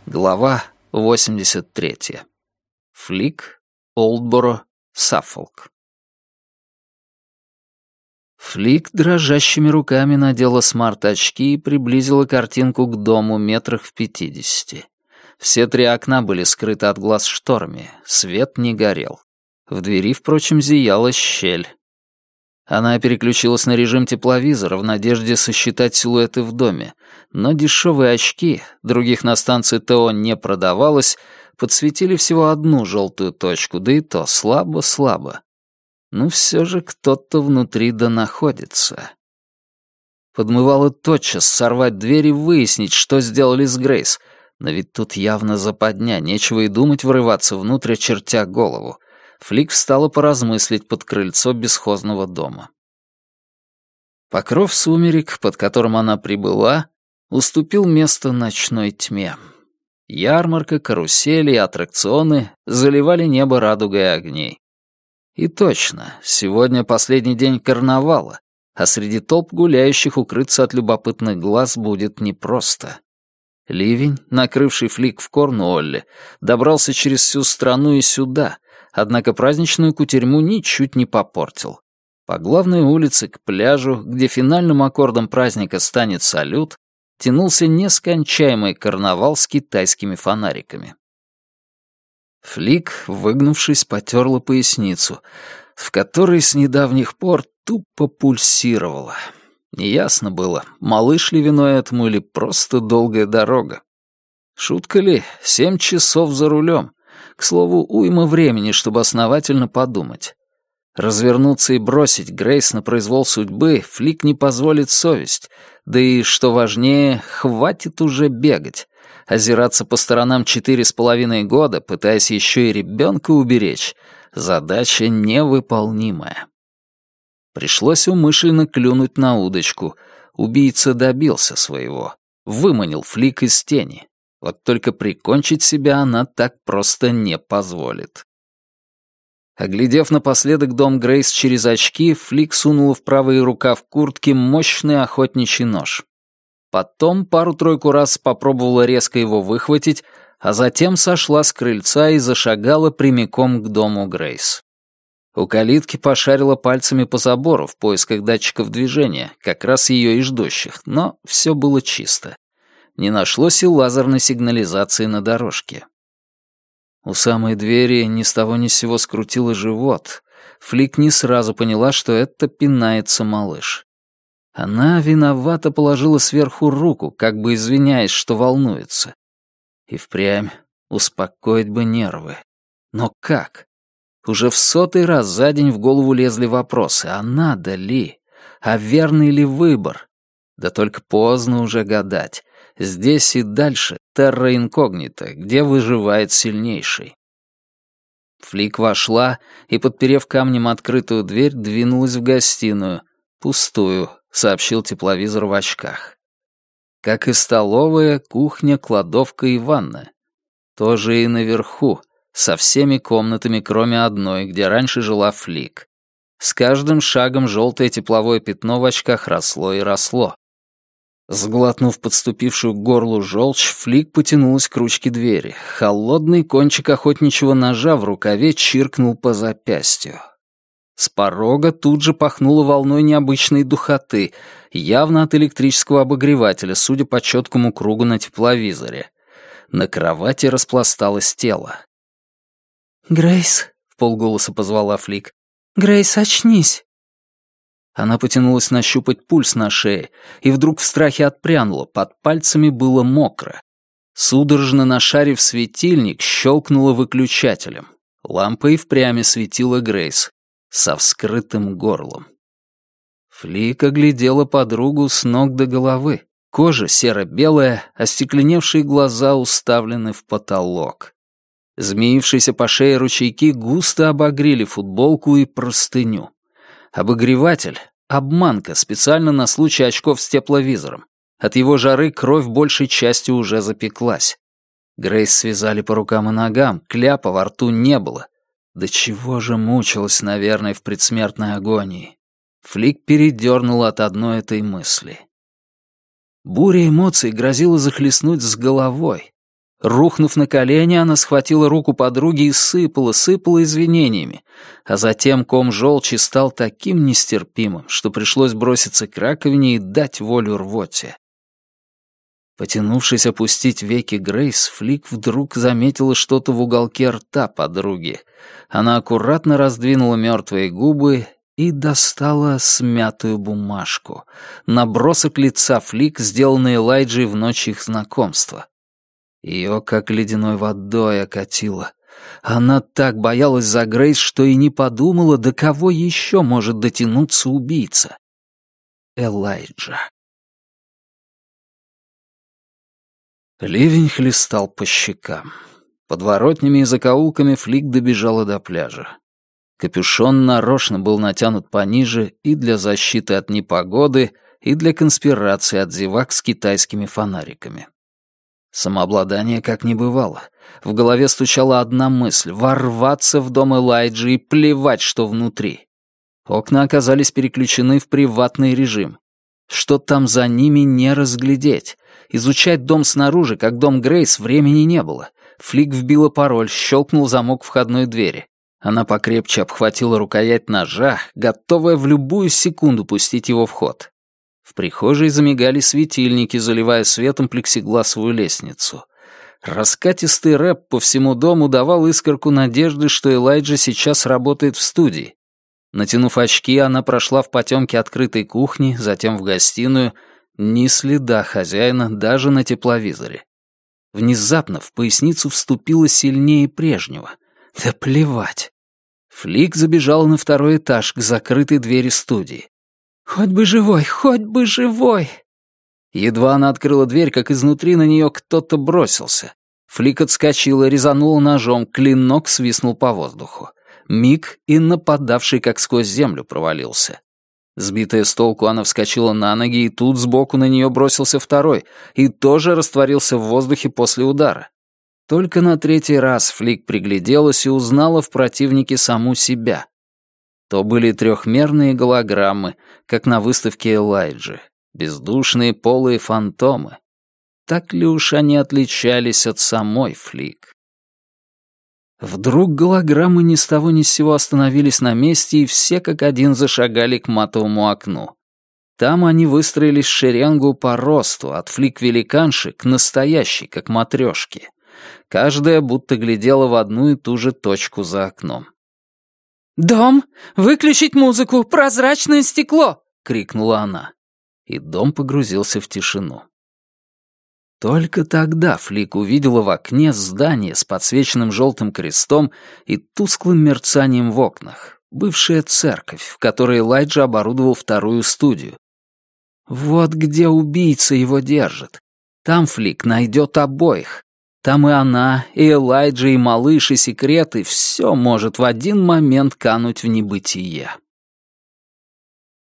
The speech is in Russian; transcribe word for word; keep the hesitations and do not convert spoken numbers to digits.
Глава восемьдесят третья. Флик, Олдборо, Саффолк. Флик дрожащими руками надела смарт-очки и приблизила картинку к дому метрах в пятидесяти. Все три окна были скрыты от глаз шторами, свет не горел. В двери, впрочем, зияла щель. Она переключилась на режим тепловизора в надежде сосчитать силуэты в доме, но дешевые очки, других на станции ТО не продавалось, подсветили всего одну желтую точку, да и то слабо-слабо. Ну все же кто-то внутри да находится. Подмывало тотчас сорвать дверь и выяснить, что сделали с Грейс, но ведь тут явно западня, нечего и думать врываться внутрь, очертя голову. Флик встала поразмыслить под крыльцо бесхозного дома. Покров сумерек, под которым она прибыла, уступил место ночной тьме. Ярмарка, карусели и аттракционы заливали небо радугой огней. И точно, сегодня последний день карнавала, а среди толп гуляющих укрыться от любопытных глаз будет непросто. Ливень, накрывший Флик в Корнуолле, добрался через всю страну и сюда, однако праздничную кутерьму ничуть не попортил. По главной улице к пляжу, где финальным аккордом праздника станет салют, тянулся нескончаемый карнавал с китайскими фонариками. Флик, выгнувшись, потерла поясницу, в которой с недавних пор тупо пульсировала. Неясно было, малыш ли виной этому или просто долгая дорога. Шутка ли, семь часов за рулем. К слову, уйма времени, чтобы основательно подумать. Развернуться и бросить Грейс на произвол судьбы Флик не позволит совесть, да и, что важнее, хватит уже бегать. Озираться по сторонам четыре с половиной года, пытаясь еще и ребенка уберечь, задача невыполнимая. Пришлось умышленно клюнуть на удочку. Убийца добился своего, выманил Флик из тени. Вот только прикончить себя она так просто не позволит. Оглядев напоследок дом Грейс через очки, Флик сунула в правый рукав куртки мощный охотничий нож. Потом пару-тройку раз попробовала резко его выхватить, а затем сошла с крыльца и зашагала прямиком к дому Грейс. У калитки пошарила пальцами по забору в поисках датчиков движения, как раз ее и ждущих, но все было чисто. Не нашлось и лазерной сигнализации на дорожке. У самой двери ни с того ни с сего скрутило живот. Флик не сразу поняла, что это пинается малыш. Она виновато положила сверху руку, как бы извиняясь, что волнуется. И впрямь успокоить бы нервы. Но как? Уже в сотый раз за день в голову лезли вопросы, а надо ли? А верный ли выбор? Да только поздно уже гадать. Здесь и дальше терра инкогнита, где выживает сильнейший. Флик вошла и, подперев камнем открытую дверь, двинулась в гостиную. Пустую, сообщил тепловизор в очках. Как и столовая, кухня, кладовка и ванная. Тоже и наверху, со всеми комнатами, кроме одной, где раньше жила Флик. С каждым шагом желтое тепловое пятно в очках росло и росло. Сглотнув подступившую к горлу желчь, Флик потянулась к ручке двери. Холодный кончик охотничьего ножа в рукаве чиркнул по запястью. С порога тут же пахнуло волной необычной духоты, явно от электрического обогревателя, судя по четкому кругу на тепловизоре. На кровати распласталось тело. «Грейс», — вполголоса позвала Флик, — «Грейс, очнись». Она потянулась нащупать пульс на шее и вдруг в страхе отпрянула, под пальцами было мокро. Судорожно нашарив светильник, щелкнула выключателем. Лампа и впрямь светила Грейс со вскрытым горлом. Флик оглядела подругу с ног до головы. Кожа серо-белая, остекленевшие глаза уставлены в потолок. Змеившиеся по шее ручейки густо обогрели футболку и простыню. Обогреватель — обманка, специально на случай очков с тепловизором. От его жары кровь большей частью уже запеклась. Грейс связали по рукам и ногам, кляпа во рту не было. До чего же мучилась, наверное, в предсмертной агонии. Флик передернула от одной этой мысли. Буря эмоций грозила захлестнуть с головой. Рухнув на колени, она схватила руку подруги и сыпала, сыпала извинениями, а затем ком желчи стал таким нестерпимым, что пришлось броситься к раковине и дать волю рвоте. Потянувшись опустить веки Грейс, Флик вдруг заметила что-то в уголке рта подруги. Она аккуратно раздвинула мертвые губы и достала смятую бумажку. Набросок лица Флик, сделанный Элайджей в ночь их знакомства. Ее как ледяной водой окатило. Она так боялась за Грейс, что и не подумала, до кого еще может дотянуться убийца. Элайджа. Ливень хлестал по щекам. Подворотнями и закоулками Флик добежала до пляжа. Капюшон нарочно был натянут пониже и для защиты от непогоды, и для конспирации от зевак с китайскими фонариками. Самообладание как не бывало. В голове стучала одна мысль — ворваться в дом Элайджи и плевать, что внутри. Окна оказались переключены в приватный режим. Что там за ними, не разглядеть. Изучать дом снаружи, как дом Грейс, времени не было. Флик вбила пароль, щелкнул замок входной двери. Она покрепче обхватила рукоять ножа, готовая в любую секунду пустить его в ход. В прихожей замигали светильники, заливая светом плексигласовую лестницу. Раскатистый рэп по всему дому давал искорку надежды, что Элайджа сейчас работает в студии. Натянув очки, она прошла в потемке открытой кухни, затем в гостиную. Ни следа хозяина даже на тепловизоре. Внезапно в поясницу вступило сильнее прежнего. Да плевать. Флик забежала на второй этаж к закрытой двери студии. «Хоть бы живой, хоть бы живой!» Едва она открыла дверь, как изнутри на нее кто-то бросился. Флик отскочила, резанула ножом, клинок свистнул по воздуху. Миг, и нападавший как сквозь землю провалился. Сбитая с толку, она вскочила на ноги, и тут сбоку на нее бросился второй, и тоже растворился в воздухе после удара. Только на третий раз Флик пригляделась и узнала в противнике саму себя. То были трехмерные голограммы, как на выставке Элайджи, бездушные полые фантомы. Так ли уж они отличались от самой Флик? Вдруг голограммы ни с того ни с сего остановились на месте, и все как один зашагали к матовому окну. Там они выстроились в шеренгу по росту, от Флик-великанши к настоящей, как матрешки. Каждая будто глядела в одну и ту же точку за окном. «Дом, выключить музыку! Прозрачное стекло!» — крикнула она. И дом погрузился в тишину. Только тогда Флик увидела в окне здание с подсвеченным желтым крестом и тусклым мерцанием в окнах, бывшая церковь, в которой Элайджа оборудовал вторую студию. Вот где убийца его держит. Там Флик найдет обоих. Там и она, и Элайджа, и малыш, и секреты — все может в один момент кануть в небытие.